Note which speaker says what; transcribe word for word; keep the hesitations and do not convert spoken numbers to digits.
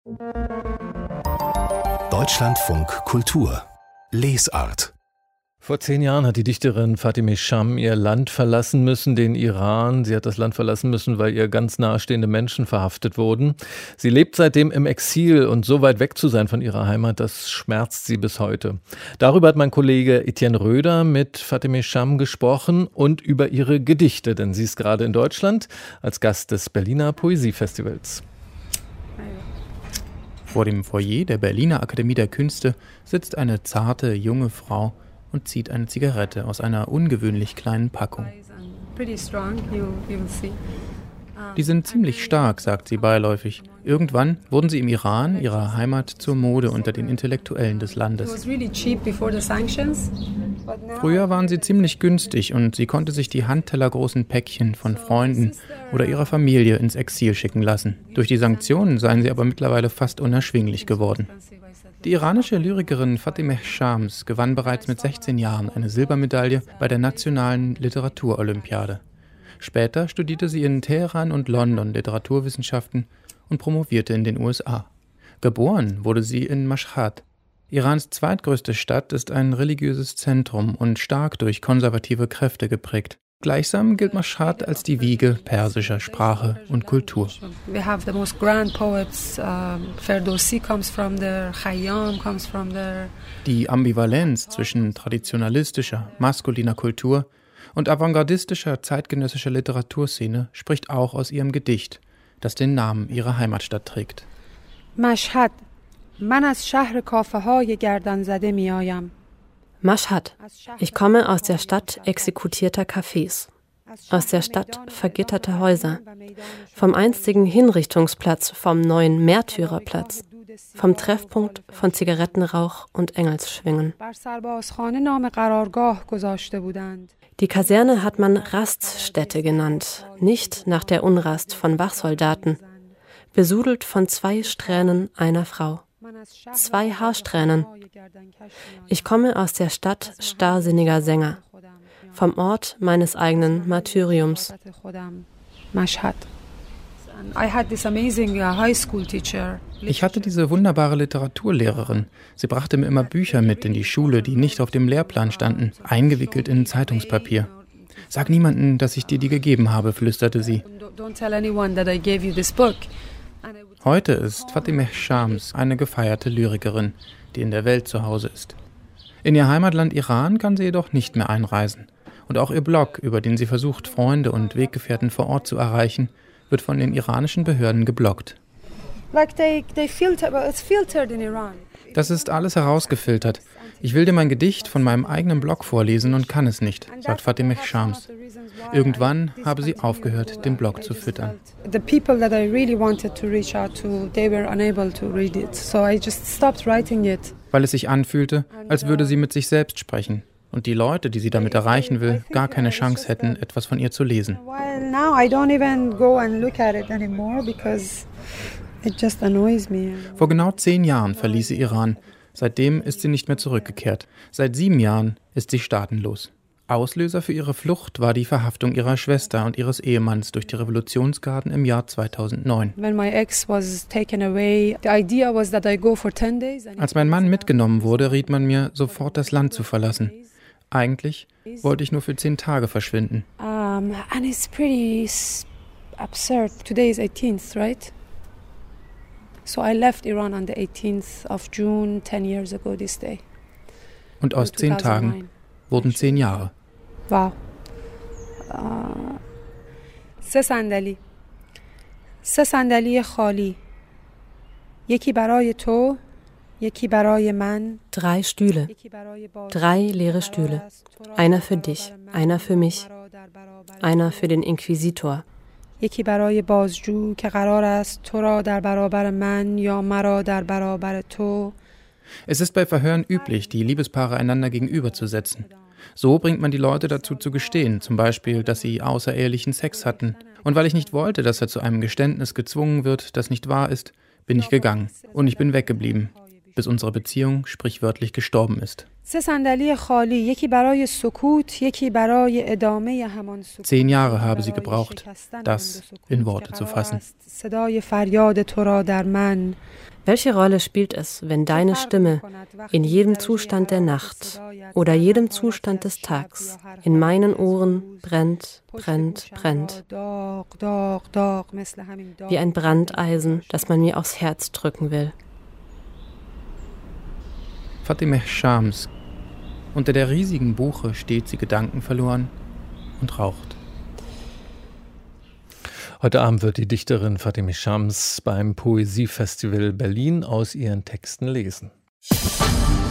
Speaker 1: Deutschlandfunk Kultur Lesart.
Speaker 2: Vor zehn Jahren hat die Dichterin Fatemeh Cham ihr Land verlassen müssen, den Iran. Sie hat das Land verlassen müssen, weil ihr ganz nahestehende Menschen verhaftet wurden. Sie lebt seitdem im Exil und so weit weg zu sein von ihrer Heimat, das schmerzt sie bis heute. Darüber hat mein Kollege Etienne Röder mit Fatemeh Cham gesprochen und über ihre Gedichte, denn sie ist gerade in Deutschland als Gast des Berliner Poesiefestivals.
Speaker 3: Vor dem Foyer der Berliner Akademie der Künste sitzt eine zarte, junge Frau und zieht eine Zigarette aus einer ungewöhnlich kleinen Packung. Die sind ziemlich stark, sagt sie beiläufig. Irgendwann wurden sie im Iran, ihrer Heimat, zur Mode unter den Intellektuellen des Landes. Früher waren sie ziemlich günstig und sie konnte sich die handtellergroßen Päckchen von Freunden oder ihrer Familie ins Exil schicken lassen. Durch die Sanktionen seien sie aber mittlerweile fast unerschwinglich geworden. Die iranische Lyrikerin Fatemeh Cham gewann bereits mit sechzehn Jahren eine Silbermedaille bei der Nationalen Literaturolympiade. Später studierte sie in Teheran und London Literaturwissenschaften und promovierte in den U S A. Geboren wurde sie in Mashhad. Irans zweitgrößte Stadt ist ein religiöses Zentrum und stark durch konservative Kräfte geprägt. Gleichsam gilt Mashhad als die Wiege persischer Sprache und Kultur.
Speaker 4: We have the most grand poets. Uh, Ferdowsi comes from there, Khayyam comes from there.
Speaker 3: Die Ambivalenz zwischen traditionalistischer, maskuliner Kultur und avantgardistischer, zeitgenössischer Literaturszene spricht auch aus ihrem Gedicht, das den Namen ihrer Heimatstadt trägt.
Speaker 4: Mashhad, man az shahr kafahay gardan zade miayam.
Speaker 5: Mashhad. Ich komme aus der Stadt exekutierter Cafés, aus der Stadt vergitterter Häuser, vom einstigen Hinrichtungsplatz, vom neuen Märtyrerplatz, vom Treffpunkt von Zigarettenrauch und Engelsschwingen. Die Kaserne hat man Raststätte genannt, nicht nach der Unrast von Wachsoldaten, besudelt von zwei Strähnen einer Frau. Zwei Haarsträhnen. Ich komme aus der Stadt starrsinniger Sänger, vom Ort meines eigenen Martyriums.
Speaker 3: Ich hatte diese wunderbare Literaturlehrerin. Sie brachte mir immer Bücher mit in die Schule, die nicht auf dem Lehrplan standen, eingewickelt in Zeitungspapier. Sag niemandem, dass ich dir die gegeben habe, flüsterte sie. Heute ist Fatemeh Cham eine gefeierte Lyrikerin, die in der Welt zu Hause ist. In ihr Heimatland Iran kann sie jedoch nicht mehr einreisen. Und auch ihr Blog, über den sie versucht, Freunde und Weggefährten vor Ort zu erreichen, wird von den iranischen Behörden geblockt. Das ist alles herausgefiltert. Ich will dir mein Gedicht von meinem eigenen Blog vorlesen und kann es nicht, sagt Fatemeh Cham. Irgendwann habe sie aufgehört, den Blog zu füttern. Weil es sich anfühlte, als würde sie mit sich selbst sprechen und die Leute, die sie damit erreichen will, gar keine Chance hätten, etwas von ihr zu lesen. Vor genau zehn Jahren verließ sie Iran. Seitdem ist sie nicht mehr zurückgekehrt. Seit sieben Jahren ist sie staatenlos. Auslöser für ihre Flucht war die Verhaftung ihrer Schwester und ihres Ehemanns durch die Revolutionsgarden im Jahr zweitausendneun. Als mein Mann mitgenommen wurde, riet man mir, sofort das Land zu verlassen. Eigentlich wollte ich nur für zehn Tage verschwinden.
Speaker 4: Um, and it's pretty absurd. Today is eighteenth, right? So I left Iran on the eighteenth of June, ten years ago this day.
Speaker 3: Und aus zehn Tagen wurden zehn Jahre.
Speaker 4: Wow. سه صندلی سه صندلی خالی یکی برای تو یکی برای من.
Speaker 5: Drei Stühle, drei leere Stühle. Einer für dich, einer für mich, einer für den Inquisitor.
Speaker 4: یکی برای بازجو که قرار است تو را در برابر من یا مرا در برابر تو.
Speaker 3: Es ist bei Verhören üblich, die Liebespaare einander gegenüberzusetzen. So bringt man die Leute dazu zu gestehen, zum Beispiel, dass sie außerehelichen Sex hatten. Und weil ich nicht wollte, dass er zu einem Geständnis gezwungen wird, das nicht wahr ist, bin ich gegangen. Und ich bin weggeblieben, bis unsere Beziehung sprichwörtlich gestorben ist. Zehn Jahre habe sie gebraucht, das in Worte zu fassen.
Speaker 5: Welche Rolle spielt es, wenn deine Stimme in jedem Zustand der Nacht oder jedem Zustand des Tags in meinen Ohren brennt, brennt, brennt, wie ein Brandeisen, das man mir aufs Herz drücken will?
Speaker 3: Fatemeh Shams. Unter der riesigen Buche steht sie gedankenverloren und raucht.
Speaker 2: Heute Abend wird die Dichterin Fatemeh Shams beim Poesiefestival Berlin aus ihren Texten lesen.